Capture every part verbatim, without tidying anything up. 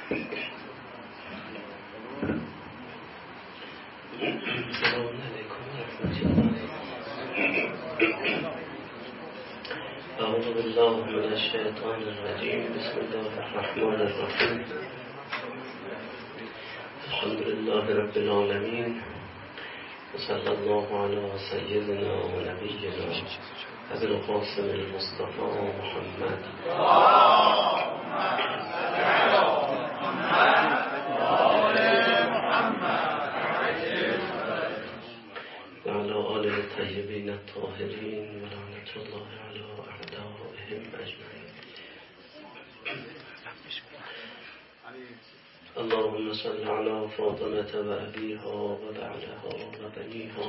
السلام علیکم و رحمت الله. اعوذ بالله من الشیطان الرجیم. بسم الله الرحمن الرحیم. الحمد لله رب العالمین و صلی الله علی سیدنا و نبینا ابی القاسم المصطفى محمد و علی آله الطیبین الطاهرین و لعنت الله علی اعدائهم اجمعین. اللهم صل على فاطمة و ابیها و بعلها و بنیها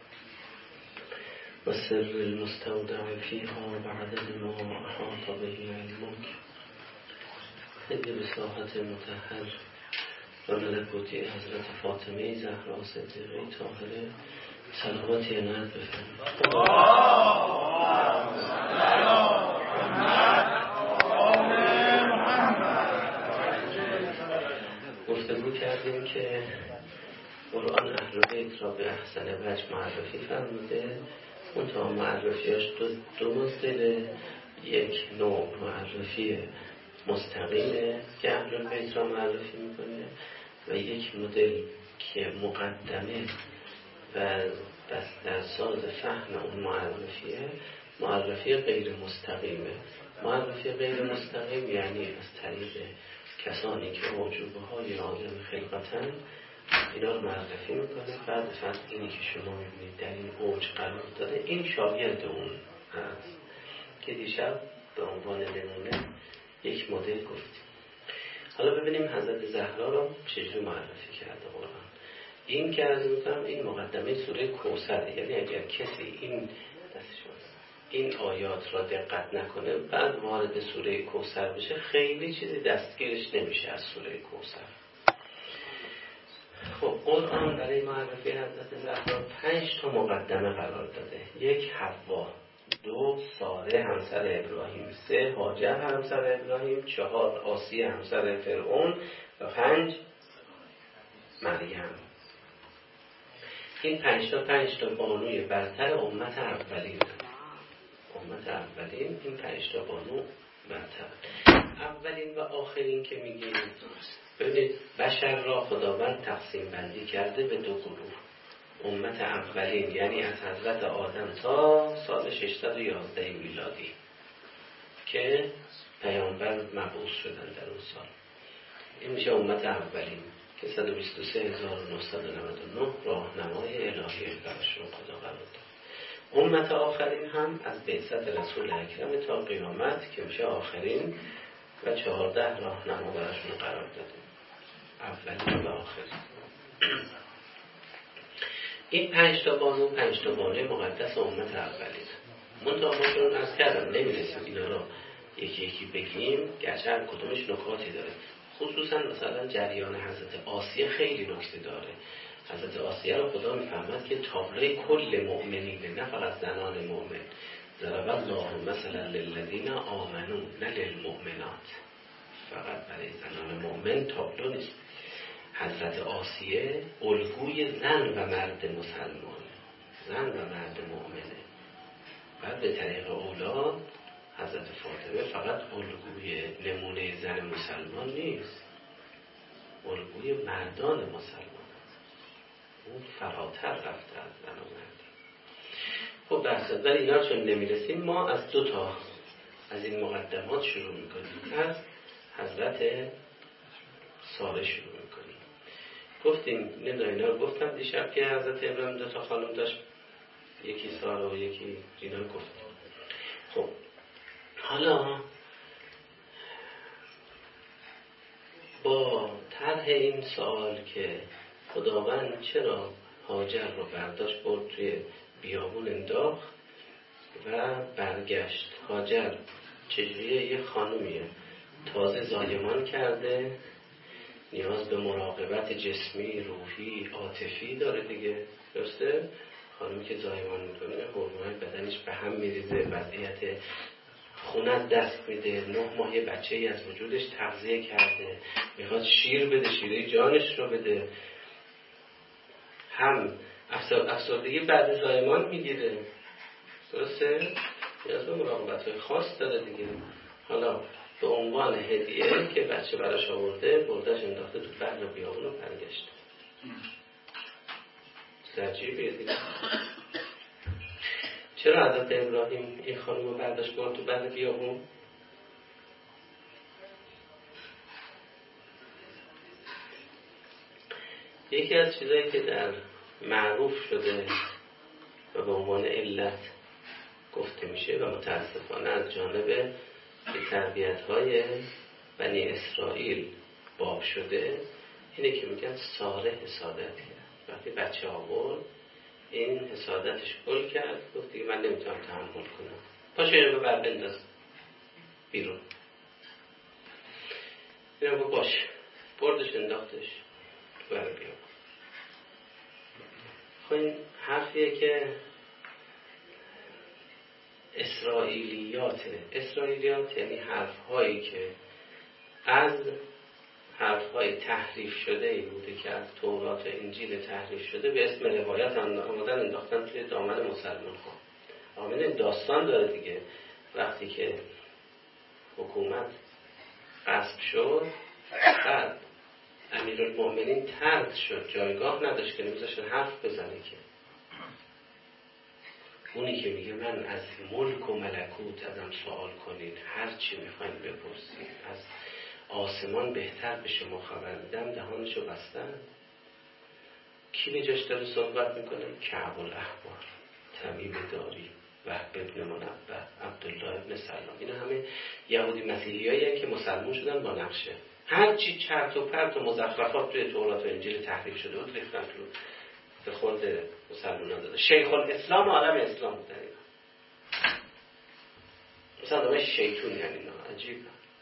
و سر المستودع فیها بعد ما احاط به علمک. خیلی بساحت مطهر و ملکوتی حضرت فاطمه زهرا صدیقه طاهره صلواتی عنایت بفرمایید. گفتگو کردیم که قرآن اهل بیت را به احسن وجه معرفی فرموده. اون تا معرفیاش دو, دو مدل، یک نوع معرفی مستقیمه که اهل بیت را معرفی میکنه و یک مدل که مقدمه و دسترساز فهم اون معرفیه، معرفی غیر مستقیمه. معرفی غیر مستقیم یعنی از طریق کسانی که موجوبه های عالم خلقتن اینا رو معرفی میکنه. بعد فقط اینی که شما میبینید در این اوج قرار داده، این شاگرد اون هست که دیشب به عنوان نمونه یک مدل گفتیم. حالا ببینیم حضرت زهرا رو چجوری معرفی کرده قرآن. این که عرض میکنم این مقدمه سوره کوثره، یعنی اگر کسی این این آیات را دقت نکنه بعد وارد سوره کوثر بشه خیلی چیزی دستگیرش نمیشه از سوره کوثر. خب قرآن برای معرفی حضرت زهرا پنج تا مقدمه قرار داده. یک حوا، دو ساره همسر ابراهیم، سه هاجر همسر ابراهیم، چهار آسیه همسر فرعون و پنج مریم. این پنج تا پنج تا بانوی برتر امت اولین. امت اولین این پنج تا بانو برتر. اولین و آخرین که میگیم، ببینید بشر را خداوند تقسیم بندی کرده به دو گروه. امت اولین یعنی از حضرت آدم تا سال ششصد و یازده میلادی که پیامبر مبعوث شدن در اون سال، این میشه امت اولین که صد و بیست و سه هزار و نهصد و نود و نه راهنمای الهی براشون خدا قرار داد. امت آخرین هم از بعثت رسول اکرم تا قیامت که میشه آخرین و چهارده راهنما براشون قرار داده. اولین و آخرین. این پنج تا بانو پنج تا بانوی مقدس امت اولین. منتها ما چون از کردم نمیرسیم اینا رو یکی یکی بگیم، گرچه هر کدومش نکاتی داره. خصوصا مثلا جریان حضرت آسیه خیلی نکته داره. حضرت آسیه رو خدا میفهمد که تابلوی کل مؤمنین، نه فقط زنان مؤمن. ضرب الله مثلا للذین آمنوا نه للمؤمنات. فقط برای زنان مؤمن تابلو نیست. حضرت آسیه الگوی زن و مرد مسلمان، زن و مرد مؤمنه. بعد به طریق اولاد حضرت فاطمه فقط الگوی نمونه زن مسلمان نیست، الگوی مردان مسلمان، اون فراتر رفته از زن و مرد. خب بحث در اینا چون نمیرسیم ما از دو تا از این مقدمات شروع میکنیم. از حضرت ساره شروع میکنیم. گفتیم نمیدونم اینا رو گفتم دیشب که حضرت ابراهیم دو تا خانم داشت، یکی ساره و یکی اینا رو گفتیم. خب حالا با طرح این سوال که خداوند چرا هاجر رو برداشت برد توی بیابون انداخت و برگشت، هاجر چجوریه؟ یه خانومیه تازه زایمان کرده، نیاز به مراقبت جسمی، روحی، عاطفی داره دیگه، درسته؟ خانومی که زایمان میکنه هورمون‌های بدنش به هم میریزه، وضعیت خونت دست میده، نه ماه یه بچه ای از وجودش تغذیه کرده، میخواد شیر بده، شیره جانش رو بده، هم افسردگی بعد زایمان میگیره، درسته؟ نیاز به مراقبت‌های خاص داره دیگه. حالا به عنوان هدیه که بچه براش آورده، بردش انداخته تو بغل بیابون و برگشته. عجیبیه دیگه. چرا حضرت ابراهیم این خانم رو برداشت برد تو بغل بیابون؟ یکی از چیزایی که در معروف شده و به عنوان علت گفته میشه و متاسفانه از جانب تربیت‌های بنی اسرائیل باب شده، اینه که میگن ساره حسادت کرد. وقتی بچه آورد این حسادتش گل کرد، گفت دیگه من نمیتونم تحمل کنم، پاشو اینو ببر بنداز بیرون. اینو گفت باش، بردش انداختش بر بیام. خب این حرفیه که اسرائیلیاته. اسرائیلیات یعنی حرفهایی که از حرفهای تحریف شده ای بوده که از تورات و انجیل تحریف شده به اسم روایت آمدن انداختن توی دامن مسلمان ها. آمین داستان داره دیگه. وقتی که حکومت غصب شد، بعد امیرالمؤمنین طرد شد، جایگاه نداشت که نمیذاشتن حرف بزنه. که اونی که میگه من از ملک و ملکوت ازم سوال کنین، هر چی میخواین بپرسین، از آسمان بهتر به شما خبر میدم، دهانشو بستن. کی به جاش داره صحبت میکنه؟ کعب الاحبار، تمیم داری، وهب ابن منبه، عبدالله ابن سلام. اینا همه یهودی مسیحی هایی که مسلمون شدن با نقشه. هر چی چرت و پرت و مزخرفات توی تورات و انجیل تحریف شده بود ریختن تو به خود مسلمان ها داده. شیخ الاسلام عالم اسلام بود در اینا. مثلا دامه شیطون یعنی اینا. عجیب.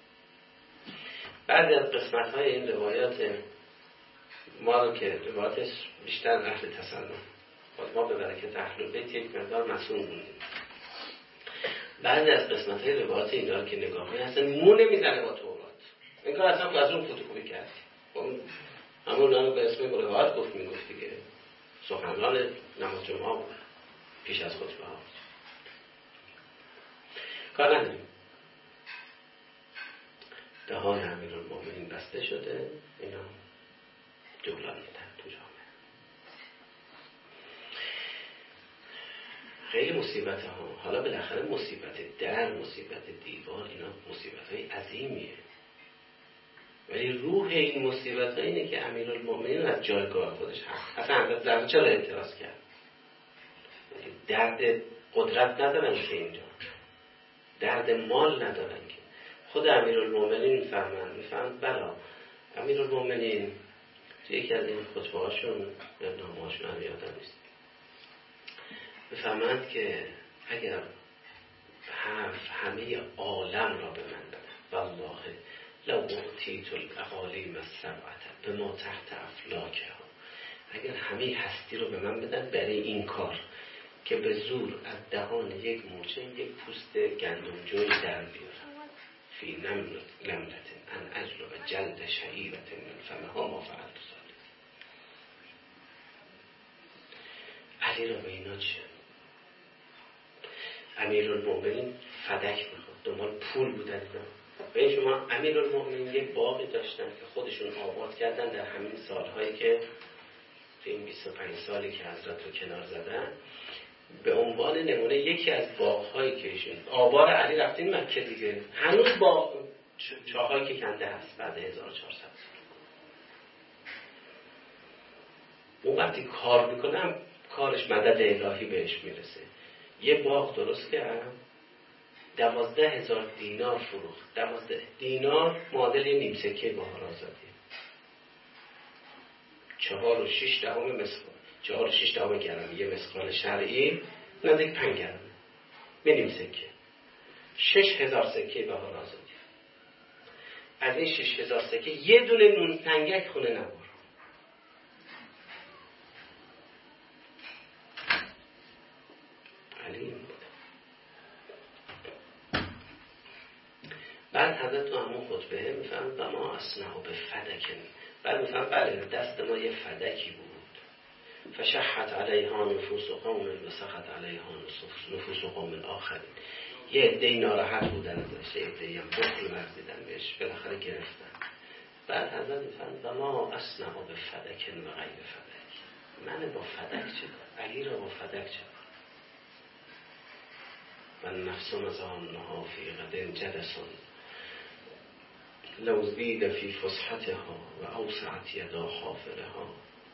بعد از قسمت های این روایات ما رو که روایات بیشتر اهل تسنن، ما به برکت اهل بیت یک مقدار مسئول بودیم. بعد از قسمت های روایات اینا رو که نگاه کنید اصلا مو نمیزنه با تورات. انگار اصلا که از اون فتوکپی کرد. همون رو به اسم روایات گفت میگفت دیگه. سخنران نماز جمعه بود پیش از خطبه ها. کار نداریم. دهان امیرالمؤمنین بسته شده، اینا جولان میدن تو جامعه. خیلی مصیبت ها. حالا بالاخره مصیبت در، مصیبت دیوار، اینا مصیبت های عظیمیه. ولی روح این مصیبت ها اینه که امیرالمؤمنین از جایگاه خودش هست. اصلا حضرت زهرا چرا اعتراض کرد؟ درد قدرت ندارن که اینجا، درد مال ندارن که. خود امیرالمؤمنین میفهمن میفهمن بلا امیرالمؤمنین توی یکی از این خطبه هاشون یا نامه‌هاشون هم یادم نیست میفهمند که اگر همه عالم را به من بدن والله لو اعطیت الاقالیم السبعة به ما تحت افلاکها، اگر همه هستی رو به من بدن برای این کار که به زور از دهان یک مورچه یک پوست گندمجوی در بیارم فی نملت ان اجلب جلد شعیرة من فمها ما فعلت ذلک. علی را به اینا چه؟ امیرالمؤمنین فدک میخواد، دنبال پول بودن. و این شما امیرالمؤمنین یک باغی داشتن که خودشون آباد کردن در همین سالهایی که تو این بیست و پنج سالی که حضرت رو کنار زدن. به عنوان نمونه یکی از باغ‌هایی که ایشون آبار علی رفتین مکه دیگه، هنوز با چاهایی که کنده هست بعد هزار و چهارصد سال. اون وقتی کار میکنم کارش مدد الهی بهش میرسه. یه باغ درست کرد، دوازده هزار دینار فروخت. دوازده دینار معادل یه نیم سکه بهار آزادی. چهار و شیش دهم مسخال، چهار و شیش دهم گرم یه مسخال شرعی نزدیک پنج گرم به نیم سکه. شش هزار سکه بهار آزادی. از این شش هزار سکه یه دونه نون سنگک خونه نبود. رتبه میفهم و ما اصنع به فدکن. بعد میفهم بله دست ما یه فدکی بود. فشحت علیها نفوس قوم و سخط علیها نفوس قوم آخرین. یه عده‌ای ناراحت بودن ازش، یه عده‌ای هم بخل ورزیدن بهش، بالاخره گرفتن. بعد حضرت میفهم و ما اصنع به فدکن و غیر فدک. من با فدک چه دارم؟ علی را با فدک چه دارم؟ و نفس مزانها فی غد جدسون لو زید فی فسحتها و اوسعت یدا حافرها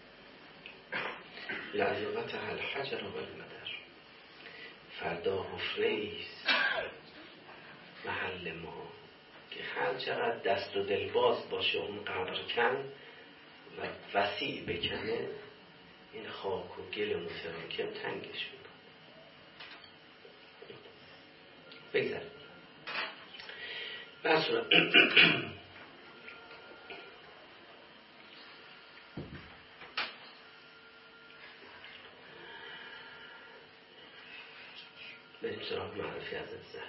لعظمتها الحجر و المدر. فردا حفریست محل ما که هر چقدر دست و دل باز باشه اون قبر کن و وسیع بکنه، این خاک و گل متراکم تنگش میکنه. بگذاریم بس رو بریم سراغ معرفی حضرت زهرا.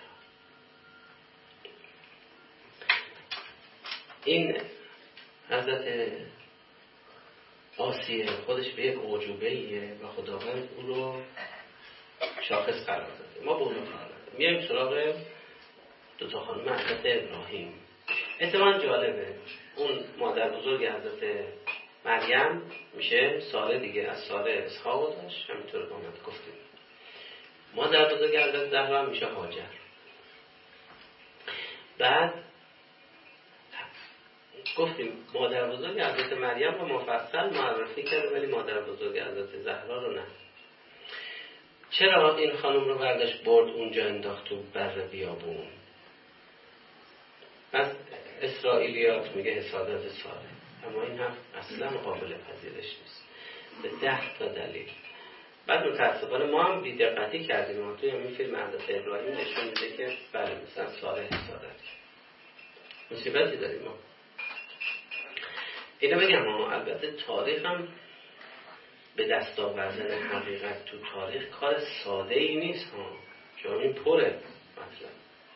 این حضرت آسیه خودش به یک اعجوبه‌ایه و خداوند او رو شاخص قرار داده. ما به اون قرار داده. میایم سراغ دو تا خانم حضرت ابراهیم. اتفاقا جالبه، اون مادر بزرگ حضرت مریم میشه ساره دیگه، از ساره اسحاق داشت، همینطور که اومد گفتیم. مادر بزرگ حضرت زهرا میشه هاجر. بعد گفتیم مادر بزرگ حضرت مریم رو مفصل معرفی کرده ولی مادر بزرگ حضرت زهرا رو نه. چرا این خانم رو برداشت برد اونجا انداخت تو بر بیابون؟ از اسرائیلیات میگه حسادت ساره، اما این هم اصلا قابل پذیرش نیست به ده تا دلیل. بعد متاسفانه ما هم بی‌دقتی کردیم. ما توی همین فیلم حضرت ابراهیم نشون میده که بله مثلا ساره حسادت مصیبتی داریم ما. اینو بگم ما البته تاریخ هم به دست آوردن حقیقت تو تاریخ کار ساده ای نیست ها، چون این پره مثلا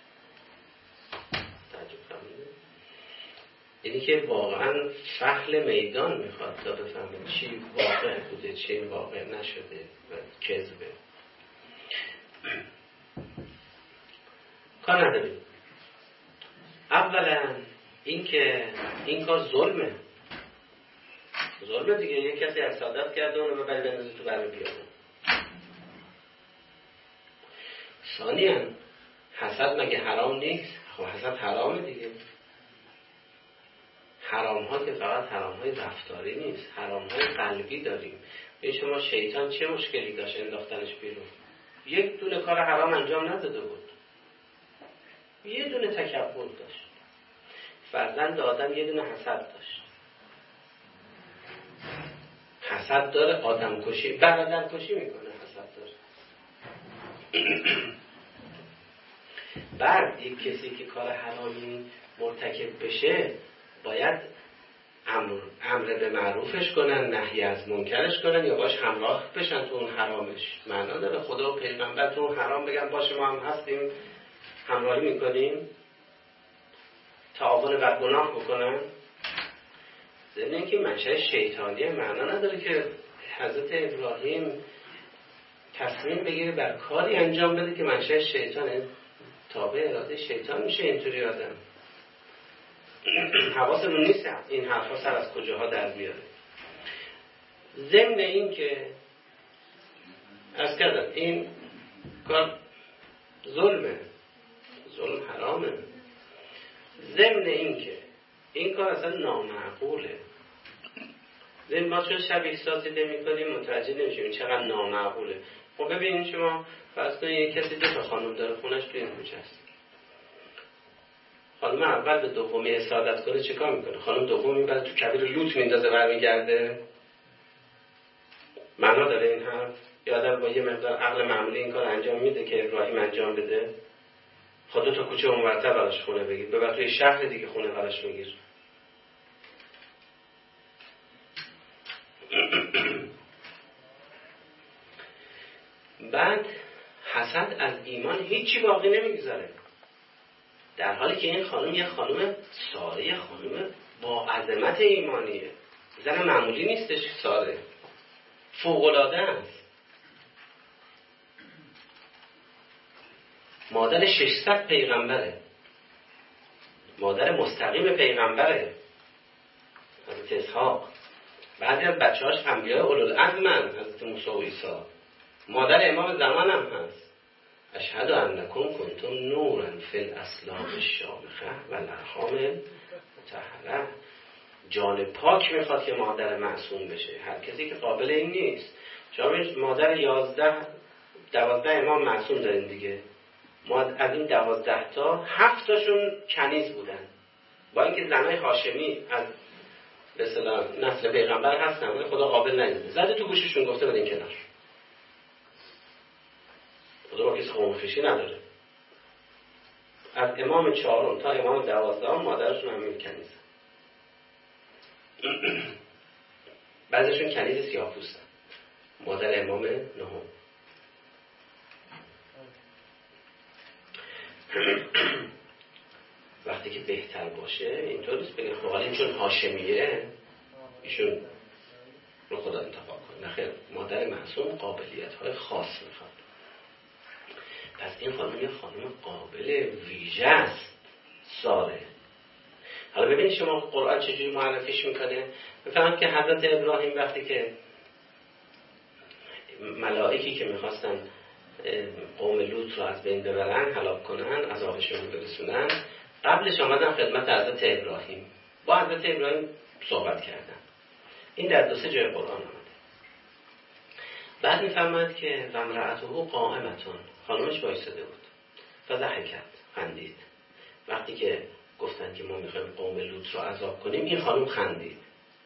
تعجب فرمودید. اینی که واقعا فحل میدان میخواد تا بفهمید چی واقع بوده چی واقع نشده و کذبه. کار نداریم. اولا این که این کار ظلمه ظلمه دیگه. یک کسی حسادت کرده اونو ببری بندازی تو بر بیابون. ثانیاً حسد مگه حرام نیست؟ خب حسد حرامه دیگه. حرام ها که فقط حرام های رفتاری نیست، حرام های قلبی داریم. به شما شیطان چه مشکلی داشت انداختنش بیرون؟ یک دونه کار حرام انجام نداده بود، یه دونه تکبر داشت. فرزند آدم یه دونه حسد داشت. حسد داره، آدم کشی، برادر کشی میکنه، حسد داره. بعد یک کسی که کار حرامی مرتکب بشه باید امر, امر به معروفش کنن، نهی از منکرش کنن یا باش همراه بشن تو اون حرامش. معنا داره خدا و پیغمبر تو اون حرام بگن باشه ما هم هستیم همراهی میکنیم، تعاون بر گناه بکنن. ضمن اینکه منشأ شیطانیه، معنا نداره که حضرت ابراهیم تصمیم بگیره بر کاری انجام بده که منشأ شیطانه، تابع اراده شیطان میشه اینطوری آدم. حواسمون نیست این حرفا سر از کجاها در بیاره. ضمن این که از کردم این کار ظلمه، ظلم حرامه. ضمن این که این کار اصلا نامعقوله. ضمن ما چون شبیه سازی نمی‌کنیم متوجه نمیشیم چقدر نامعقوله. خب ببینید شما فرض کنید یک کسی دو تا خانم داره خونش توی این کوچه است. خانم اول به دومی حسادت کنه چیکار میکنه؟ خانم دوم میبره تو کویر لوت میندازه برمیگرده. معنا داره این حرف؟ یا آدم با یه مقدار عقل معمولی این کار انجام میده که ابراهیم انجام بده؟ خود دو تا کوچه اونورتر براش خونه بگیر، ببر توی شهر دیگه خونه براش بگیر. بعد حسد از ایمان هیچی باقی نمیگذاره. در حالی که این خانم یه خانم ساره، یه خانم با عظمت ایمانیه، زن معمولی نیستش. ساره فوق‌العاده است، مادر ششصد پیغمبره، مادر مستقیم پیغمبره، حضرت اسحاق. بعضی از بچه‌هاش انبیاء اولوالعزمن، حضرت موسی و عیسی. مادر امام زمان هم هست. اشهد انکم کنتم نورا فی الاسلام الشامخه و الارحام مطهره. جان پاک میخواد که مادر معصوم بشه. هر کسی که قابل این نیست. شما مادر یازده دوازده امام معصوم داریم دیگه. ما از این دوازده تا هفت تاشون کنیز بودن، با اینکه زنای هاشمی از به اصطلاح نسل پیغمبر هستن ولی خدا قابل ندیده، زده تو گوششون گفته بدین کنار. خدا با کسی خونخشی نداره. از امام چهارم تا امام دوازدهم مادرشون همین کنیزه. بعضیشون کنیز سیاه‌پوستن. مادر امام نهم. وقتی که بهتر باشه اینطور نیست بگه خب حالا چون هاشمیه ایشون رو خدا انتخاب کنه. نخیر، مادر معصوم قابلیت های خاص میخواد. پس این خانم یه خانم قابل ویژه است، ساره. حالا ببینید شما قرآن چجوری معرفیش میکنه. بفهمید که حضرت ابراهیم وقتی که ملائکی که میخواستن قوم لوط رو از بین ببرن، هلاک کنن، عذابشون برسونن، قبلش آمدن خدمت حضرت ابراهیم، با حضرت ابراهیم صحبت کردن. این در دو سه جای قرآن آمده. بعد میفرماید که و امرأته قائمتون، خانمش وایساده بود، فضحکت، خندید. وقتی که گفتن که ما میخوایم قوم لوط رو عذاب کنیم، این خانم خندید.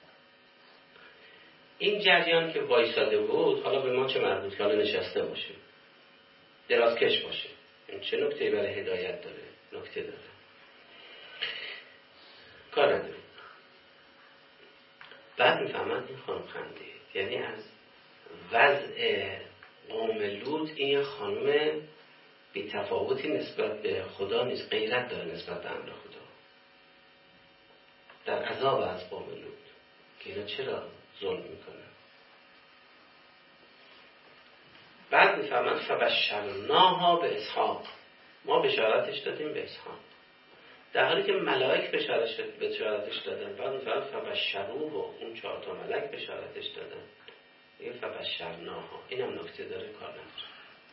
این جریان که وایساده بود حالا به ما چه مربوط که حالا نشسته باشه، درازکش باشه. این چه نکته‌ای برای هدایت داره؟ نکته داره، کار نداره. بعد میفهمند این خانم خندید، یعنی از وضع قوم لوط این خانم بی تفاوتی نسبت به خدا نیست، غیرت داره نسبت به امر خدا، در عذاب از قوم لوط که اینا چرا ظلم میکنن. بعد میفهمند فبشرناها به اسحاق، ما بشارتش دادیم به اسحاق، در حالی که ملائک بشارتش دادن. بعد میفهمند فبشروه، و اون چهار تا ملک بشارتش دادن. دیگه فبشرناها، این هم نکته داره، کار نداره.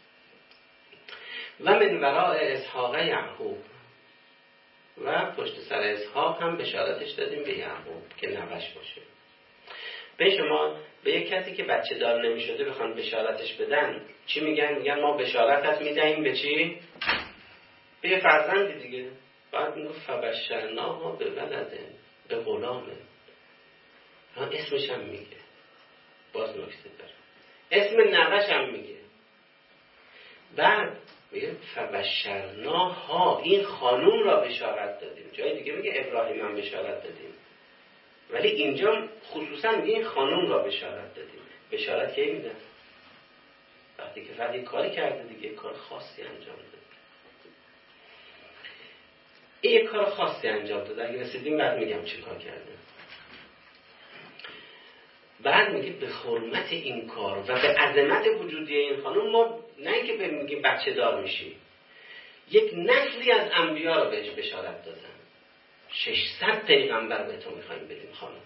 و من وراء اسحاق یعقوب، و پشت سر اسحاق هم بشارتش دادیم به یعقوب که نوش باشه. به شما به یک کسی که بچه دار نمی شده بخوان بشارتش بدن چی میگن؟ میگن ما بشارتت میدهیم به چی؟ به یه فرزندی دیگه. بعد میگه فبشرناها به ولده، به غلامه. اسمش هم میگه، باز نکته داره، اسم نوش هم میگه. بعد میگه فبشرناها، این خانوم را بشارت دادیم. جای دیگه میگه ابراهیم هم بشارت دادیم، ولی اینجا خصوصا میگه این خانوم را بشارت دادیم. بشارت کی میدن؟ وقتی که فرد یک کاری کرده دیگه، کار خاصی انجام داده. این یک کار خاصی انجام داده. اگه رسیدیم بعد میگم چه کار کرده. بعد میگه به حرمت این کار و به عظمت وجودی این خانوم ما نه اینکه بگیم بچه دار میشی، یک نسلی از انبیا رو بهش بشارت دادن. ششصد پیغمبر به تو میخوایم بدیم خانم.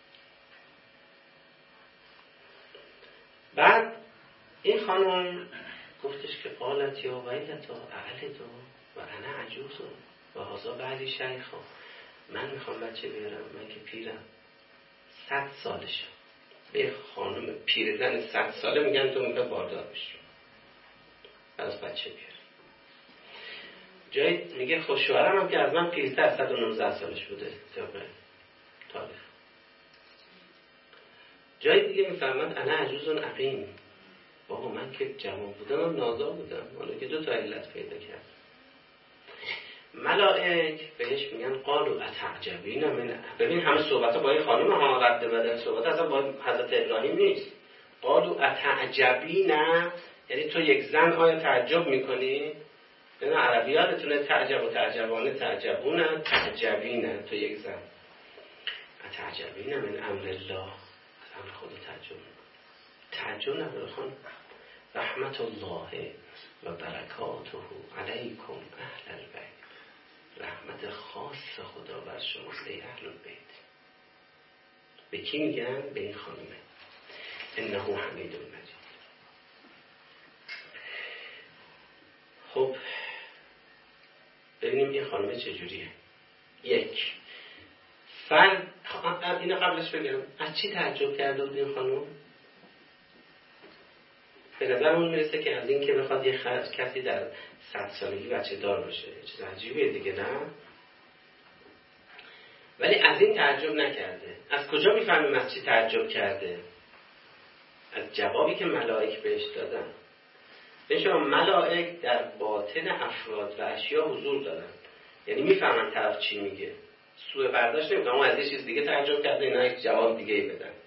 بعد این خانم گفتش که قالت یا ویلتا اعلدو و انا عجوزو و هذا بعلی شیخا، من میخوام بچه بیارم، من که پیرم، صد سالشه. به خانم پیرزن صد ساله میگن تو میخوای باردار بشی، از بچه بیار. جایی میگه خوشوارم هم که از من پیرتر صد و نوزده سالش بوده طبق تاریخ. جایی دیگه میفهمند انا عجوزون عقیم، بابا من که جوان بودم هم نازا بودم، حالا که دو تا علت پیدا کرد. ملائک بهش میگن قالوا اتعجبین من، ببین همه صحبت ها با این خانم ها رد بدن، صحبت اصلا با حضرت ابراهیم نیست. قالوا اتعجبین، یعنی تو یک زن آیا تعجب میکنی؟ یعنی عربیاتتونه تعجب و تعجبانه تعجبونه تعجبینه تو یک زن تعجبینه من امر الله، از امر خدا تعجب تعجب نداره خان. رحمت الله و برکاته علیکم اهل البیت، رحمت خاص خدا بر شماست ای اهل البیت. به کی میگن؟ به این خانومه. انه حمید مجید. خب ببینیم این خانومه چجوریه. یک فرد، اینو قبلش بگم از چی تعجب کرده بود این خانوم؟ به نظرمون میرسه که از این که بخواد یه خرج کسی در صد سالگی بچه دار باشه چیز عجیبیه دیگه، نه؟ ولی از این تعجب نکرده. از کجا میفهمیم از چی تعجب کرده؟ از جوابی که ملائک بهش دادن. به شما ملائک در باطن افراد و اشیا حضور دارن، یعنی میفهمن طرف چی میگه، سوء برداشت نمیکنن. اون از یه چیز دیگه تعجب کرده، اینا یک جواب دیگه ای بدن.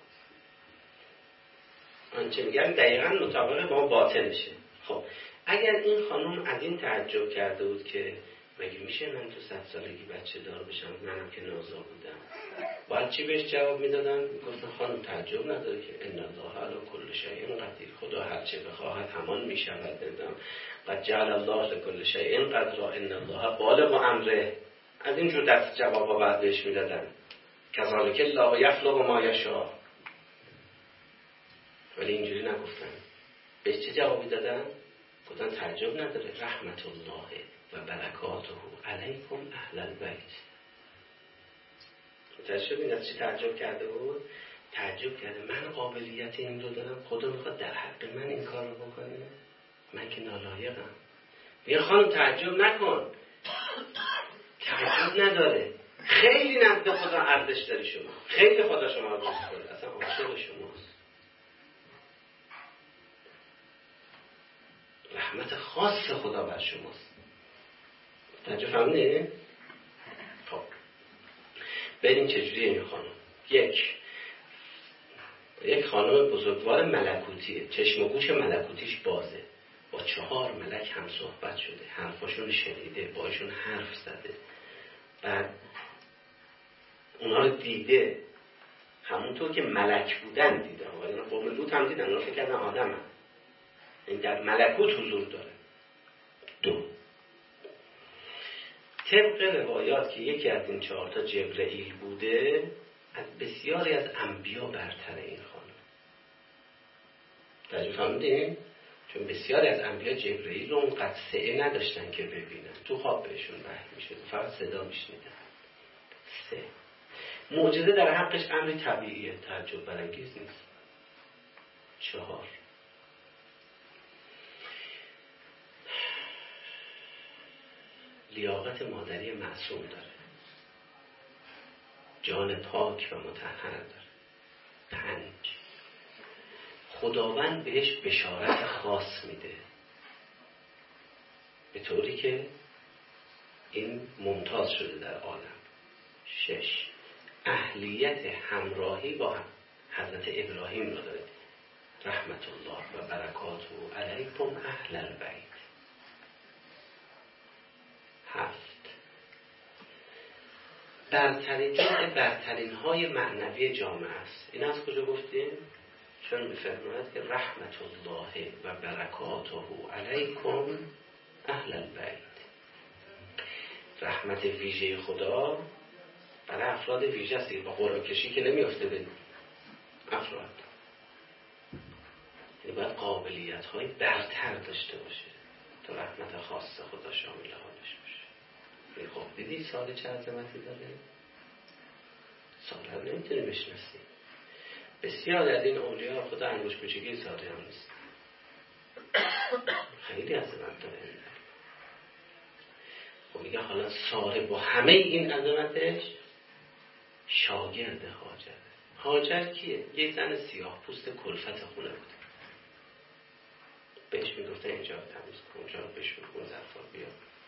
آنچه میگن دقیقاً مطابق با باطنشه. خب اگر این خانم از این تعجب کرده بود که مگه میشه من تو صد سالگی بچه دار بشم، منم که نازا بودم، باید چی بهش جواب میدادن؟ میگفتن خانم تعجب نداره که ان الله علی کل شیء قدیر، خدا هر چه بخواهد همان میشود. نمیدونم قد جعل الله لكل شیء قدرا ان الله بالغ امره. از اینجور دست جوابا بعد بهش میدادن کذالک الله یخلق ما یشاء. ولی اینجوری نگفتن. بهش چه جوابی دادن؟ گفتن تعجب نداره، رحمت الله و برکاته علیکم اهل البیت. متوجه این از چی تعجب کرده بود؟ تعجب کرده من قابلیت این رو دارم، خدا میخواد در حق من این کار رو بکنه، من که نالایقم. میگه خانم تعجب نکن، تعجب نداره، خیلی نزد خدا ارزش داری شما، خیلی خدا شما رو دوست داره، اصلا عاشق شماست، رحمت خاص خدا بر شماست. تعجب فهمیدین؟ خب بریم چجوریه این خانم. یک یک خانم بزرگوار ملکوتیه، چشم و گوش ملکوتیش بازه، با چهار ملک هم صحبت شده، حرفاشون شنیده، باشون حرف زده، بعد اونا رو دیده، همونطور که ملک بودن دیده. ولی اینا قوم لوط هم دیدن، اونا فکر کردن آدم هم. این در ملکوت حضور داره. دو طبق روایات که یکی از این چهارتا جبرئیل بوده، از بسیاری از انبیا برتر این خانم. توجه فهمیدین؟ چون بسیاری از انبیا جبرئیل رو اون قطعه نداشتن که ببینن، تو خواب بهشون وحی میشد، فقط صدا میشنیدن. سه معجزه در حقش امری طبیعیه، تعجب برانگیز نیست. چهار لیاقت مادری معصوم داره، جان پاک و مطهر داره. پنج خداوند بهش بشارت خاص میده، به طوری که این ممتاز شده در عالم. شش اهلیت همراهی با حضرت ابراهیم رو داره، رحمت الله و برکاته علیکم اهل البیت. هفت برترین برترین های معنوی جامعه است. این از کجا گفتیم؟ چون می‌فرماید که رحمت الله و برکاته علیکم اهل البیت، رحمت ویژه خدا برای افراد ویژه است. با قرآن کشی که نمیافته به افراد، یعنی باید قابلیت های برتر داشته باشه تا رحمت خاص خدا شامل حالش باشه. خب دیدی سال چه عظمتی داره؟ سال هم نمیتونی بشناسی. بسیار از این اولیاء خدا انگوش کوچگی ساده هم نیست، خیلی عظمت داره. خب میگه حالا ساره با همه این عظمتش شاگرد هاجر. هاجر کیه؟ یه زن سیاه پوست کلفت خونه بود، بهش میگفته اینجا تمیز کن، اونجا رو بشور کن، ظرفا بیا.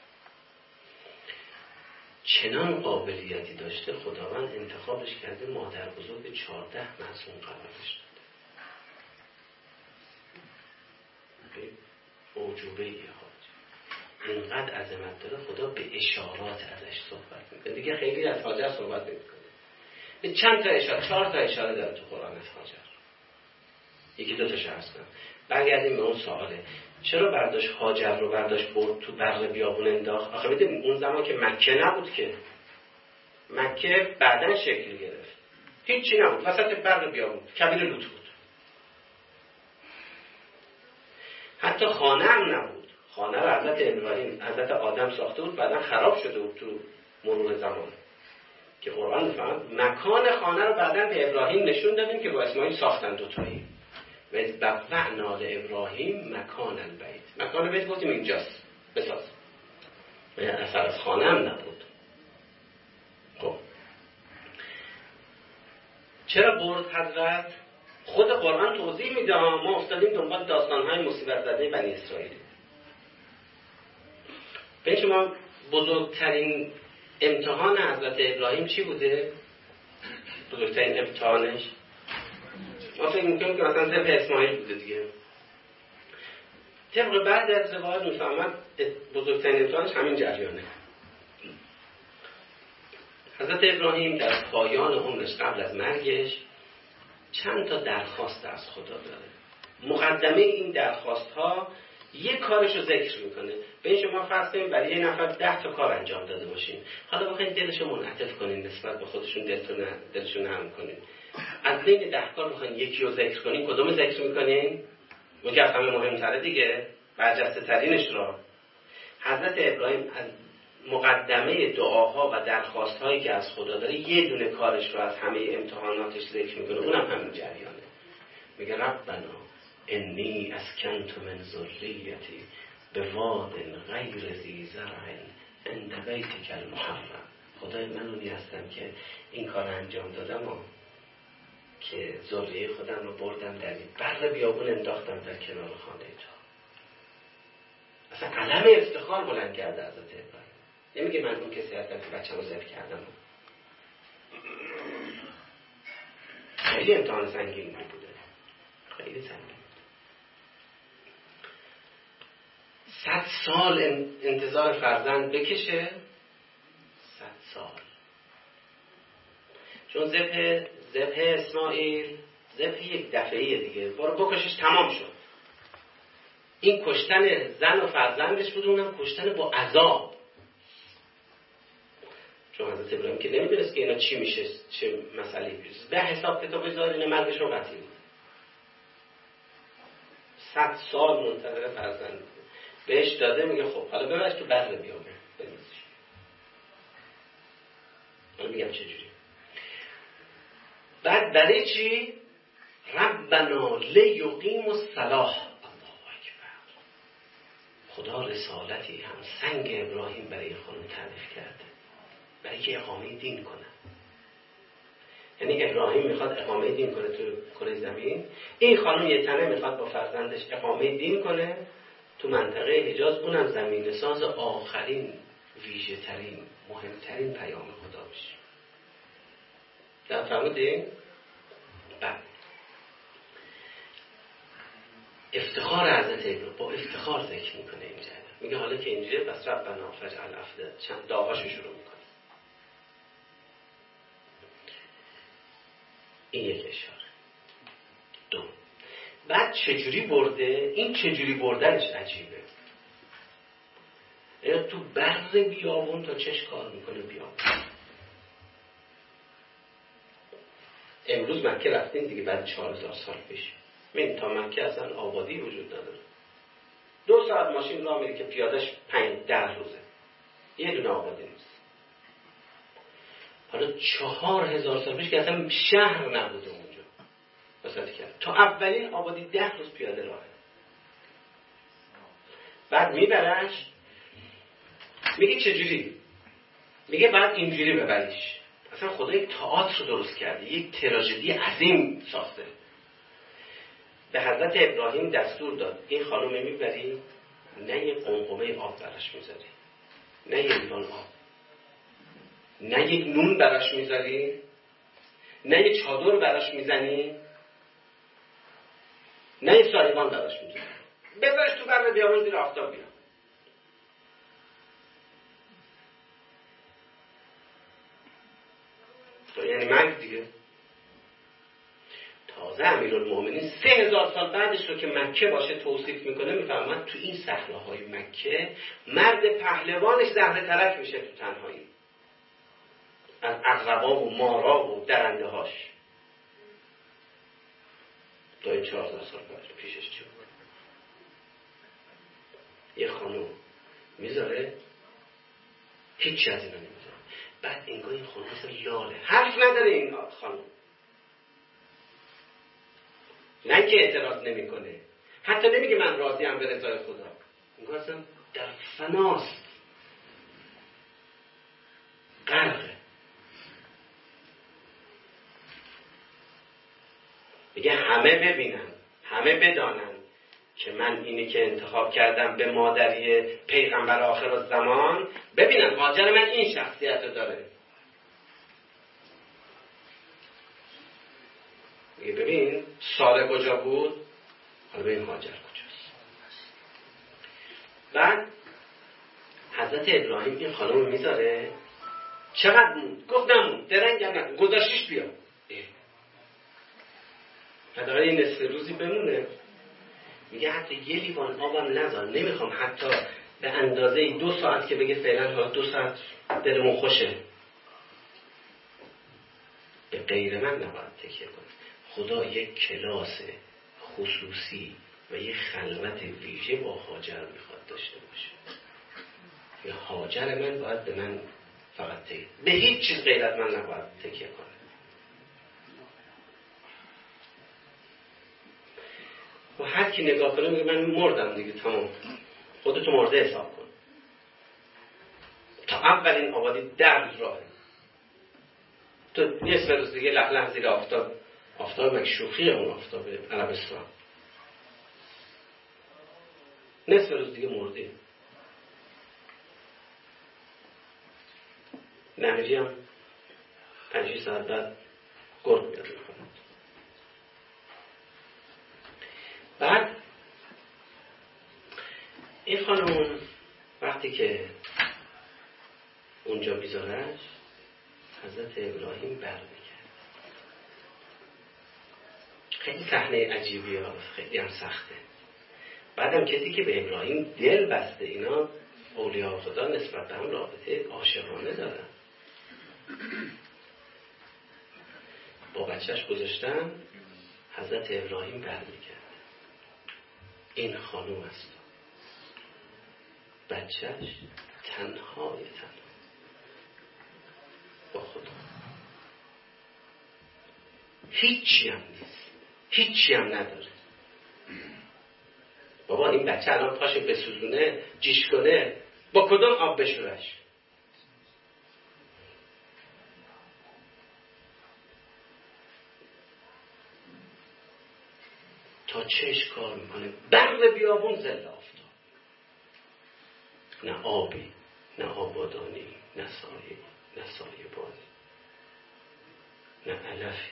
چنان قابلیتی داشته خداوند انتخابش کرده، مادر بزرگ چهارده معصوم قرارش داده. اوجوبه یه حاج. اینقدر عظمت داره خدا به اشارات ازش صحبت میکنه. دیگه خیلی از هاجر صحبت نمیکنه. به چند تا اشاره، چهار تا اشاره داره تو قرآن از هاجر. یکی دو تاش عرض کنم. برگردیم به اون سواله. چرا برداشت هاجر رو برداشت برد تو برق بیابون انداخت؟ آخه ببین اون زمان که مکه نبود که. مکه بعداً شکل گرفت. هیچی نبود. وسط برق بیابون کبیر لوط بود. حتی خانه هم نبود. خانه رو حضرت ابراهیم، حضرت آدم ساخته بود، بعداً خراب شده بود تو مرور زمان. که قرآن میفهمد مکان خانه رو بعداً به ابراهیم نشون دادیم که با اسماعیل ساختن دوتایی. و بوأنا لابراهیم مکان البیت. مکان بیت گفتیم اینجاست. بساز. و اثر از خانه هم نبود. خب چرا برد حضرت؟ خود قرآن توضیح میده. ما افتادیم دنبال داستان‌های مصیبت زده بنی اسرائیل. به شما بزرگترین امتحان حضرت ابراهیم چی بوده؟ بزرگترین امتحانش ما فکر میکنیم که مثلا ذبح اسماعیل بوده دیگه. طبق بعد از روایات میفهمد بزرگترین امتحانش همین جریانه. حضرت ابراهیم در پایان عمرش قبل از مرگش چند تا درخواست از خدا داره. مقدمه این درخواست ها یک کارش رو ذکر میکنه. به شما فرض کنید برای یه نفر ده تا کار انجام داده باشین. حالا بخواید دلشو منعطف کنین نسبت به خودشون، دلتون دلشون نرم کنین. از بین ده کار بخواید یکی رو ذکر کنین، کدوم ذکر میکنین؟ اون که از همه مهمتره دیگه، برجسته ترینش رو. حضرت ابراهیم از مقدمه دعاها و درخواست هایی که از خدا داره یه دونه کارش رو از همه امتحاناتش ذکر میکنه. اونم همین جریانه. میگه ربنا انی اسکنت من ذریتی بواد غیر ذی زرع عند بیتک المحرم. خدای من اونی هستم که این کار انجام دادم و که ذریه خودم رو بردم در این برق بیابون انداختم در کنار خانه تو. اصلا علم افتخار بلند کرده حضرت ابراهیم. نمیگه من اون کسی هستم که بچه رو ذبح کردم. خیلی امتحان سنگین بوده. خیلی سنگین. صد سال انتظار فرزند بکشه. صد سال. چون ذبح ذبح اسماعیل ذبح یک دفعیه دیگه. برو بکشش تمام شد. این کشتن زن و فرزندش بود، اونم کشتن با عذاب. چون حضرت ابراهیم که نمیدونست که اینا چی میشه، چه مسئله پیش به حساب کتاب ظاهر مرگشون قطعی بود. صد سال منتظر فرزند بهش داده. میگه خب حالا ببرش تو برق بیابون بنویسش. حالا میگم چجوری. بعد برای چی؟ ربنا لیقیموا الصلاة. خدا رسالتی هم سنگ ابراهیم برای این خانم تعریف کرده، برای که اقامه دین کنه. یعنی ابراهیم میخواد اقامه دین کنه تو کره زمین، این خانم یه تنه میخواد با فرزندش اقامه دین کنه تو منطقه حجاز. اونم زمین ساز آخرین ویژه ترین مهمترین پیام خدا بشه. در فهمیدین؟ بعد افتخار حضرت ابراهیم با افتخار ذکر میکنه اینجا. میگه حالا که اینجوریه پس ربنا فاجعل افئدة. چند دعاشو شروع میکنه. این یک اشاره. دو، بعد چجوری برده؟ این چجوری بردنش عجیبه. یعنی تو برق بیابون تا چش کار میکنه بیابون. امروز مکه رفتین دیگه بعد چهار هزار سال پیش. من تا مکه اصلا آبادی وجود نداره. دو ساعت ماشین راه میری که پیادهش پنج ده روزه. یه دونه آبادی نیست. حالا چهار هزار سال پیش که اصلا شهر نبوده اونجا. وسط کرد. تا اولین آبادی ده روز پیاده راهه. بعد میبرش میگه چجوری؟ میگه بعد اینجوری ببریش. اصلا خدا یک تئاتر رو درست کرده. یک تراژدی عظیم ساخته. به حضرت ابراهیم دستور داد این خانومه میبری، نه یک قمقمه آب براش میذاری، نه یک لیوان آب، نه یک نون براش میذاری، نه یک چادر براش میزنی، نه یک سایبان براش میذاری. بذارش تو برق بیابون زیر آفتاب بیاد. تو یعنی مرگ دیگه. تازه امیرالمومنین سه هزار سال بعدش رو که مکه باشه توصیف میکنه، میفهمد تو این صحراهای مکه مرد پهلوانش زهره ترک میشه تو تنهایی از عقربا و مارا و درنده هاش. تا این چهارده سال بعد پیشش چی بود؟ یه خانوم میذاره هیچی از اینا نمیذاره. بعد انگار این خانوم مثل لاله، حرف نداره این خانوم، نه که اعتراض نمی کنه، حتی نمیگه من راضیم به رضای خدا، انگار اصلا در فناست، غرقه. میگه همه ببینن، همه بدانن که من اینی که انتخاب کردم به مادری پیغمبر آخر الزمان، ببینن هاجر من این شخصیت رو داره. میگه ببین ساره کجا بود، حالا ببین هاجر کجاست. بعد حضرت ابراهیم این خانم رو میذاره، چقدر موند؟ گفت نمون، درنگ هم نکن، گذاشتیش بیا. حداقل این نصف روزی بمونه. میگه حتی یه لیوان آبم نذار، نمیخوام حتی به اندازه دو ساعت که بگه فعلا حالا دو ساعت دلمون خوشه، به غیر من نباید تکیه کنه. خدا یک کلاس خصوصی و یک خلوت ویژه با هاجر میخواد داشته باشه. یا هاجر من باید به من فقط تکیه، به هیچ چیز غیر از من نباید تکیه کنه. و هر کی نگاه کنه میگه من مردم دیگه، تمام، خودتو مرده حساب کن. تا اولین آبادی در راهه، تو نصف روز دیگه لح لح زیر آفتاب، آفتاب مگه شوخیه اون آفتاب عربستان، نصف روز دیگه مرده. نمیری هم پنج ساعت بعد گرد میاد میخوند. بعد این خانم وقتی که اونجا میذارش، حضرت ابراهیم بر میکرد. خیلی صحنه عجیبی ها، خیلی هم سخته. بعدم کسی که به ابراهیم دل بسته، اینا اولیاء خدا نسبت به هم رابطه عاشقانه دارن. با بچهش گذاشتن، حضرت ابراهیم بر میکرد. این خانوم است، بچهش تنهای تنها با خدا، هیچی هم نیست، هیچی هم نداره. بابا این بچه الان پاشه بسوزونه، جیش کنه، با کدوم آب بشورش؟ تا چش کار میکنه؟ برق بیابون، زل آفتاب، نه آبی، نه آبادانی، نه سایه، نه سایه بانی، نه علفی،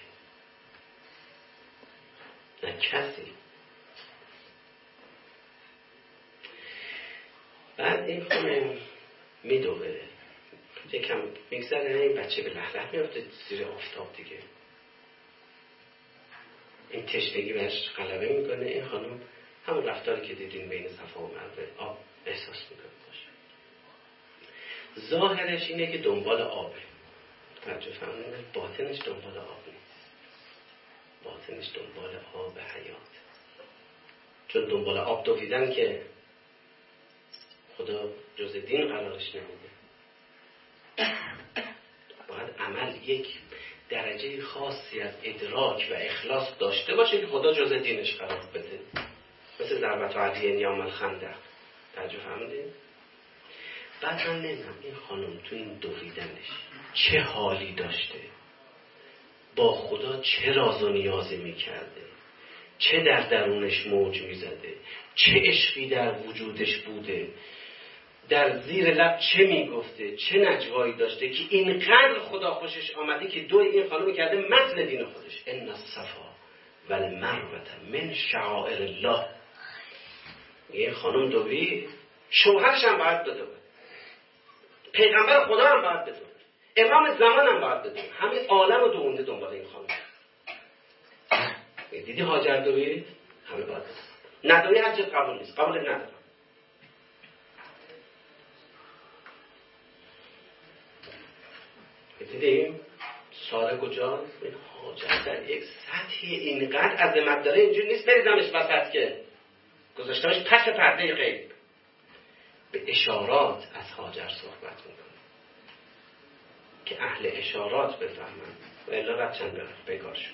نه کسی. بعد این خانم میدوه، یکم میگذره، این بچه به لحلح میفته زیر آفتاب دیگه، این تشنگی بهش غلبه میکنه. این خانم همون رفتاری که دیدین بین صفا و مروه، آب احساس میکنه باشه. ظاهرش اینه که دنبال آبه، توجه فرمودین، باطنش دنبال آب نیست، باطنش دنبال آب حیات. چون دنبال آب دویدن که خدا جز دین قرارش نمیده. باید عمل یک درجه خاصی از ادراک و اخلاص داشته باشه که خدا جز دینش قرار بده، مثل ضربت علیه یوم الخندق. توجه فرمودین؟ بعد من نمیدونم این خانم تو این دویدنش چه حالی داشته، با خدا چه راز و نیازی میکرده، چه در درونش موج میزده، چه عشقی در وجودش بوده، در زیر لب چه میگفته، چه نجوایی داشته که اینقدر خدا خوشش آمده که دوی این خانم کرده متن دین خودش. ان الصفا و المروه من شعائر الله. این خانم دوی، شوهرش هم باید بده، پیغمبر خدا هم باید بده، امام زمان هم باید بدون. همین عالم رو دونده دنبال این خانم. دیدی هاجر دوید؟ همه باید بدون. نداری هر چیز قبول نیست. قبول ندارم. دیدیم؟ ساره کجاست؟ این هاجر در یک سطحی اینقدر عظمت داره اینجور نیست بریزمش وسط که گذاشتمش پس پرده غیب. به اشارات از هاجر صحبت میکنه که اهل اشارات بفهمن و الا رد چند بگار شد.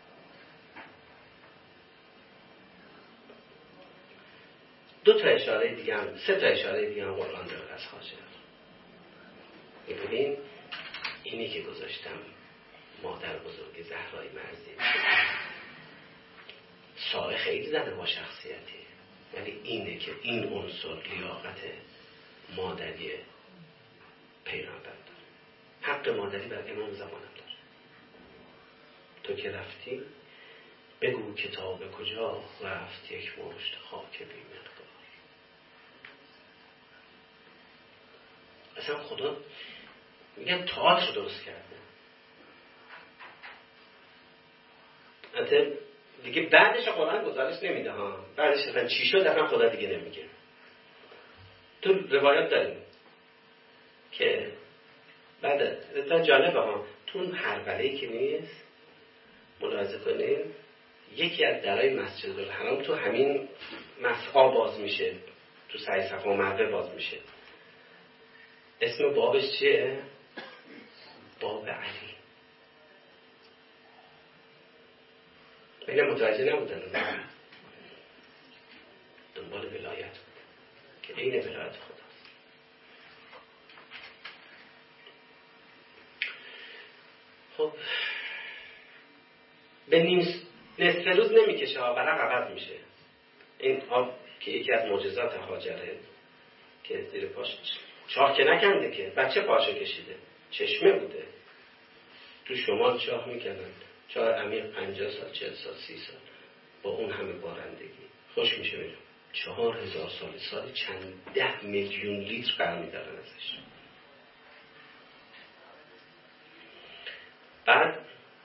دو تا اشاره دیگه هم سه تا اشاره دیگه هم قرآن داره از هاجر. ببینین اینی که گذاشتم مادر بزرگ زهرای مرزی ساره خیلی زده با شخصیتی، ولی اینه که این عنصر لیاقت مادری پیغمبر داره. حق مادری بر امام زمانم داره. تو که رفتی بگو کتاب کجا رفت یک مشت خاک بی مقدار. اصلا خدا میگن تئاتر درست کرده. البته دیگه بعدش قرآن گزارش نمیده ها. بعدش اصلا چی شد اصلا خدا دیگه نمیگه. تو روایات داریم که بعد تا جالبه ها تو اون هربله‌ای که نیست ملاحظه کنیم یکی از درای مسجد الحرام تو همین مسعا باز میشه، تو سعی صفا و مروه باز میشه. اسم بابش چیه؟ باب علی. بین متوجه نبودن دنبال ولایت بود که این ولایت خداست. خب به نیم نصف روز نمیکشه ها، ورق عوض میشه. این آب که یکی از معجزات هاجره که زیر پاش چاه که نکنده که بچه پاشو کشیده، چشمه بوده. تو شمال چاه میکنن، چاه عمیق پنجاه سال چهل سال سی سال با اون همه بارندگی خوش میشه میرم چهار هزار سال سال چند ده میلیون لیتر برمیدارن ازش. بعد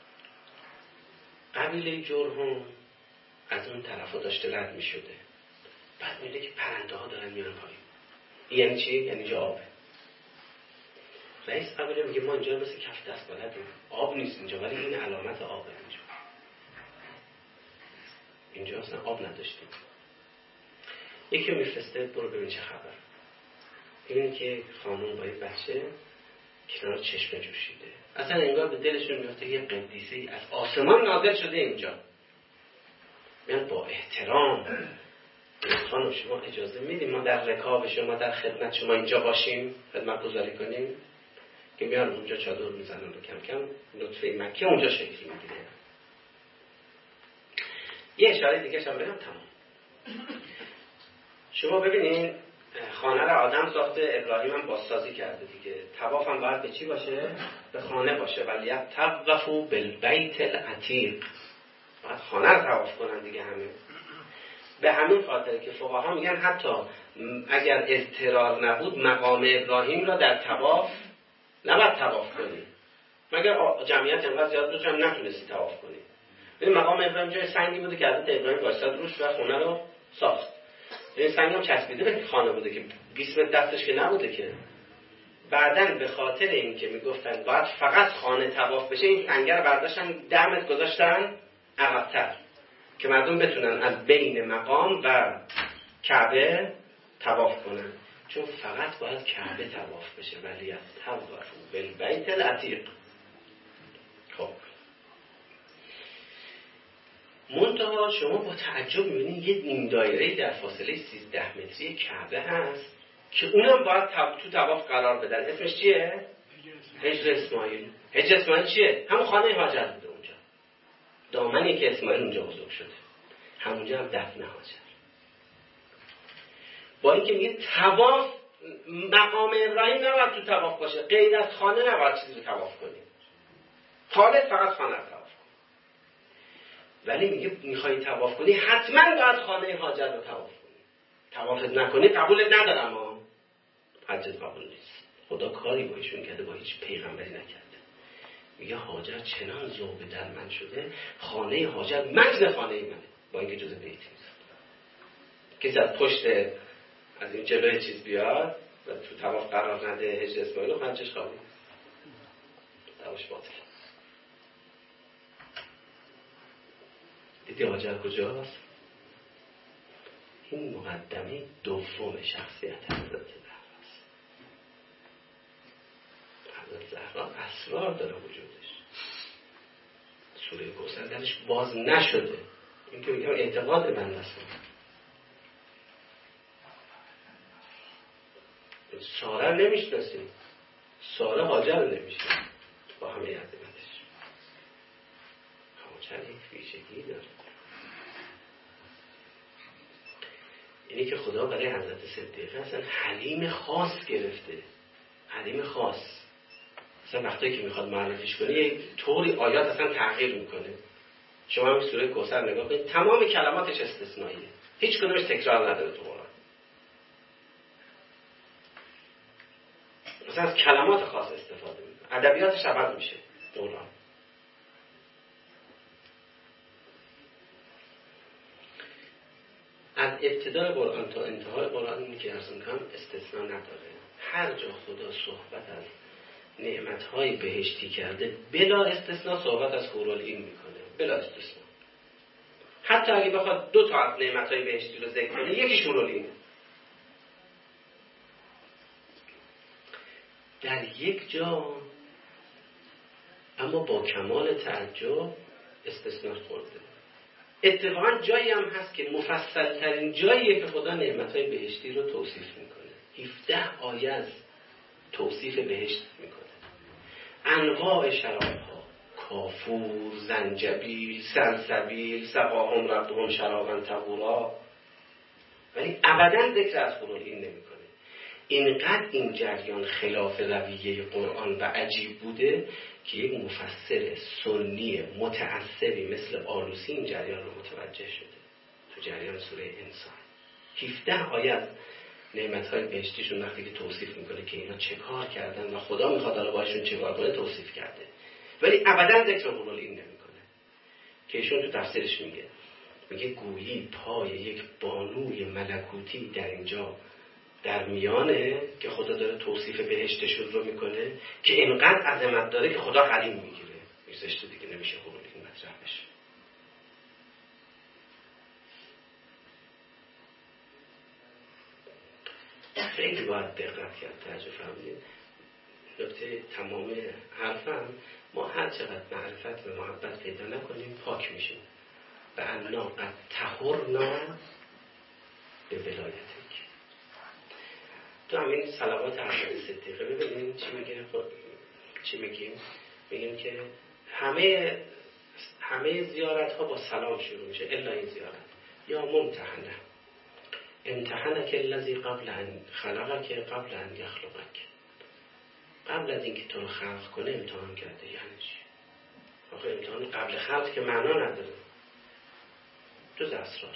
قبیله جرهم از اون طرفا داشته رد میشده، بعد میده که پرنده ها دارن میان پایین. یعنی چی؟ یعنی اینجا آبه. رئیس قبیله میگه ما اینجا مثل کف دست بلدیم، آب نیست اینجا، ولی این علامت آبه. اینجا اینجا اصلا آب نداشتیم. یکی رو میفرسته برو ببین چه خبر. ببین که خانم با یک بچه کنار چشمه جوشیده. اصلا انگار به دلشون میفته یه قدیسه از آسمان نازل شده اینجا. میان با احترام خانم شما اجازه میدیم ما در رکاب شما در خدمت شما اینجا باشیم، خدمت گذاری کنیم؟ که میان اونجا چادر میزنن و کم کم نطفه مکه اونجا شکل میگیره. یه اشاره دیگه شم بگم تمام. شما ببینین خانه را آدم ساخته، ابراهیم هم بازسازی کرده دیگه. طواف هم باید به چی باشه؟ به خانه باشه. ولی طوفوا بالبیت العتیق، باید خانه رو طواف کنن دیگه همه. به همین خاطر که فقها میگن حتی اگر اضطرار نبود مقام ابراهیم را در طواف نباید طواف کنی، مگر جمعیت انقدر زیاد بود هم نتونستی طواف کنی. این مقام ابراهیم جای سنگی بوده که حضرت ابراهیم وایساد روش و خونه رو ساخت. این سنگ هم چسبیده به خانه بوده که بیست متر دستش که نبوده که. بعدن به خاطر این که میگفتن باید فقط خانه طواف بشه، این سنگ رو برداشتن ده متر گذاشتن عقب‌تر که مردم بتونن از بین مقام و کعبه طواف کنن، چون فقط باید کعبه طواف بشه. ولی از طواف بالبیت العتیق. خب منتها شما با تعجب می‌بینید یه نیم دایره در فاصله سیزده متری کعبه هست که اونم باید تو طواف قرار بدن. اسمش چیه؟ حجر اسماعیل. حجر اسماعیل چیه؟ همون خانه هاجر بوده اونجا، دامنی که اسماعیل اونجا بزرگ شده، همونجا هم دفن هاجر. با اینکه میگه طواف مقام ابراهیم نباید تو طواف باشه، غیر از خانه نباید چیزی رو طواف کنی، خالص فقط خانه رو طواف کن. ولی میگه میخوای طواف کنی حتما باید خانه هاجر رو طواف کنی. طوافت نکنی قبولت ندارم ها، حجت قبول نیست. خدا کاری با ایشون کرده با هیچ پیغمبری نکرده. میگه هاجر چنان ذوب در من شده، خانه هاجر مجد خانه منه، با اینکه جز بیتی نیست. کسی از پشت از این جلوی چیز بیاد و تو طواف قرار نده هجر اسماعیل و خرجش خواهی دواش باطل. دیدی هاجر کجاست؟ این مقدمه دوم شخصیت حضرت زهراست. حضرت زهرا اسرار داره وجودش. سوره کوثر درش باز نشده. این که میگم اعتقاد بنده است. ساره نمیشناسیم، ساره هاجر نمیشناسیم با همه عظمتش. هاجر یک ویژگی داره، اینی که خدا برای حضرت صدیقه اصلا حلیم خاص گرفته. حلیم خاص اصلا وقتی که میخواد معرفیش کنه یه طوری آیات اصلا تغییر میکنه. شما هم سوره کوثر نگاه کنید، تمام کلماتش استثنائیه، هیچ کدومش تکرار نداره تو قرآن. مثلا از کلمات خاص استفاده میکنه، ادبیاتش عوض میشه قرآن. از ابتدای قرآن تا انتهای قرآن اینی که ارز میکنم استثناء نداره. هر جا خدا صحبت از نعمتهای بهشتی کرده بلا استثناء صحبت از حورالعین میکنه، بلا استثناء. حتی اگه بخواد دو تا از نعمتهای بهشتی رو ذکر کنه یکیش حورالعینه. در یک جا اما با کمال تعجب استثناء خورده. اتفاقا جایی هم هست که مفصل ترین جاییه که خدا نعمتهای بهشتی رو توصیف میکنه. هفده آیه از توصیف بهشت میکنه. انواع شرابها، کافور، زنجبیل، سلسبیل، سقاهم ربهم شرابا طهورا، ولی ابدا ذکر از حورالعین نمیکنه. اینقدر این جریان خلاف رویه قرآن و عجیب بوده که یک مفسر سنی متعصبی مثل آلوسی این جریان رو متوجه شده. تو جریان سوره انسان هفده آیه از نعمت‌های بهشتیشون وقتی که توصیف میکنه که اینا چه کار کردن و خدا میخواد حالا باشون چه کار کنه توصیف کرده، ولی ابدا ذکر حورالعین نمیکنه. که ایشون تو تفسیرش میگه میگه گویی پای یک بانوی ملکوتی در اینجا در میانه که خدا داره توصیف بهشتشون رو میکنه که اینقدر عظمت داره که خدا حلیم میگیره. میزشته دیگه نمیشه حورالعین مطرح بشه. خیلی باید دقت کرد، توجه فرمودید. نکته تمام حرفم ما هر چقدر معرفت و محبت پیدا نکنیم پاک میشیم. و انا قد طهرنا به ولایتک. تو همین صلوات حضرت صدیقه ببینیم چی میگه. چی میگیم؟ میگیم که همه همه زیارت ها با سلام شروع میشه الا این زیارت. یا ممتحنه امتحنک الذی قبل ان خلقک قبل ان یخلقک. قبل از اینکه تو رو خلق کنه امتحان کرده. یعنی چی؟ آخه امتحان قبل خلق که معنا نداره. جز اسرار.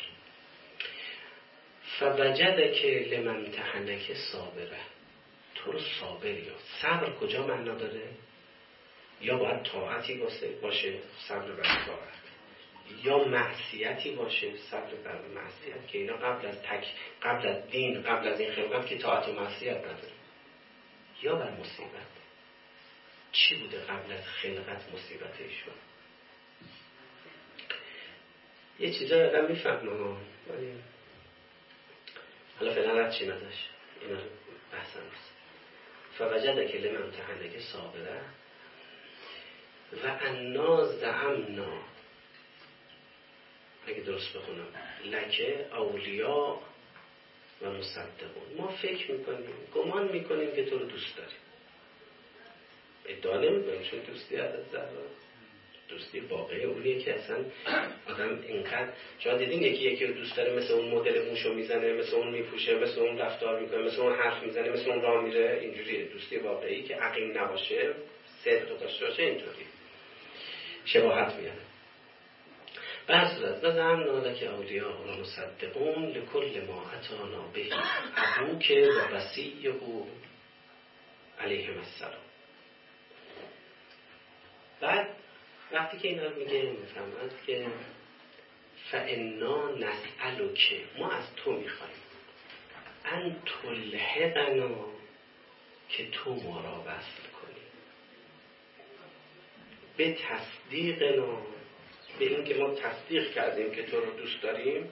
فوجدک لمن امتحنک صابره. تو رو صابر یافت. صبر کجا معنا داره؟ یا باید طاعتی باشه، صبر بر طاعت، یا معصیتی باشه، صبر بر معصیت، که اینا قبل از تک قبل از دین قبل از این خلقت که طاعت و معصیت نداره. یا بر مصیبت. چی بوده قبل از خلقت مصیبت ایشون؟ یه چیزایی آدم میفهمه ها، ولی حالا فعلا رد چی نداشت، اینا بحث نیست. فوجدک لمن امتحنک صابره و انا زعمنا، اگه درست بخونم، لکه اولیا و مصدقون. ما فکر میکنیم، گمان میکنیم که تو رو دوست داریم. ادعا نمیکنیم، چون دوستی حضرت زهرا دوستی واقعی اونیه که اصلا آدم اینقدر، شما دیدین یکی یکی رو دوست داره مثل اون مدل موشو میزنه، مثل اون میپوشه، مثل اون رفتار میکنه، مثل اون حرف میزنه، مثل اون راه میره. اینجوریه دوستی واقعی که عقیم نباشه، صدق داشته باشه، اینطوری شباهت میاره. بعض صورت نظرم ناده که اولیاء و مصدقون لکل ما اتانا به ابوک و وسیعه علیهم السلام. بعد وقتی که اینا رو میگه میفهمند که فانا نسألک، ما از تو میخوایم ان تلحقنا، که تو ما را وصل کنی، به تصدیقنا، به این که ما تصدیق کردیم که تو رو دوست داریم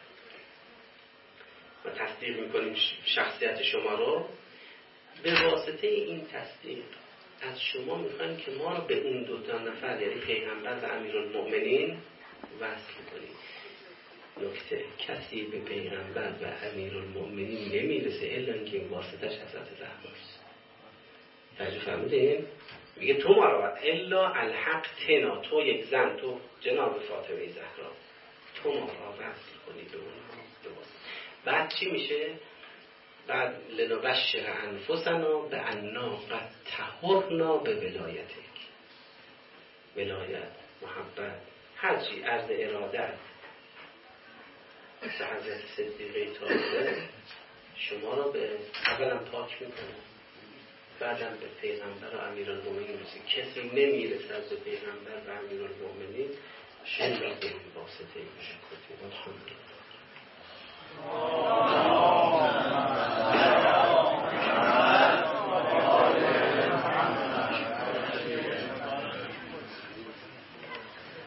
و تصدیق میکنیم شخصیت شما رو، به واسطه این تصدیق از شما میخوایم که ما رو به اون دو تا نفر یعنی پیغمبر و امیرالمؤمنین وصل کنیم. نکته، کسی به پیغمبر و امیرالمؤمنین نمیرسه الا اینکه این واسطش حضرت زهراست. توجه فرمودین؟ میگه تو ما رو الا الحق تنا، تو یک زن، تو جناب فاطمه زهرا، تو ما رو وصل کنی به اون واسطه. بعد چی میشه؟ بعد لنبشر انفسنا به انا قد طهرنا به ولایتک. ولایت، محبت، هرچی عرض ارادت به حضرت صدیقه طاهره شما رو به اولا پاک میکنه، بعدم به پیغمبر و امیرالمؤمنین میرسه. کسی نمیرسد به پیغمبر و امیرالمؤمنین الا به این واسطه میشه. الحمدلله.